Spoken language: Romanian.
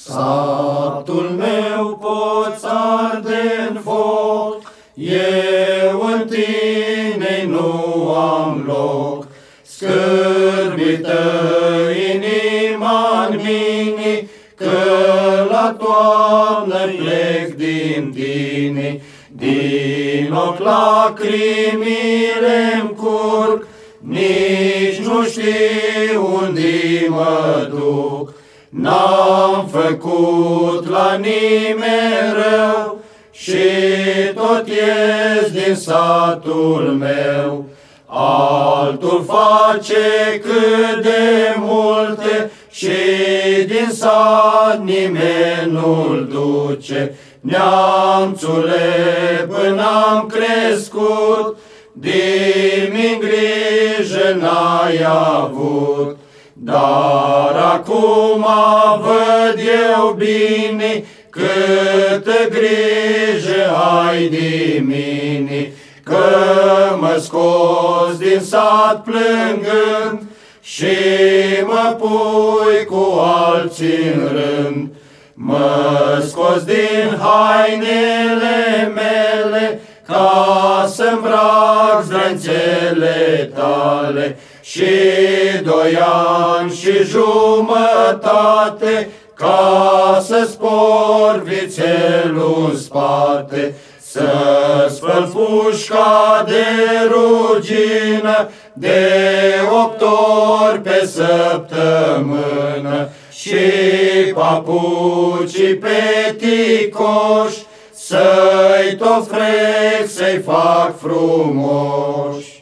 Satul meu poți arde în foc, eu în tine nu am loc. Scârbită inima-n mine, că la toamnă plec din tine. Din ochi lacrimile-mi curg, nici nu știu unde mă duc. N-am făcut la nimeni rău și tot ies din satul meu. Altul face cât de multe și din sat nimeni nu-l duce. Neamțule, până am crescut, de-mi grijă n-ai avut. Dar acum văd eu bine câtă grijă ai de mine, că mă scoți din sat plângând și mă pui cu alții în rând. Mă scoți din hainele mele ca să-mbrac zdrențele tale și 2 ani și jumătate ca să spor vițelul în spate. Să spăl pușca de rugină de 8 ori pe săptămână și papucii peticoși să-i tot frec, să-i fac frumoși.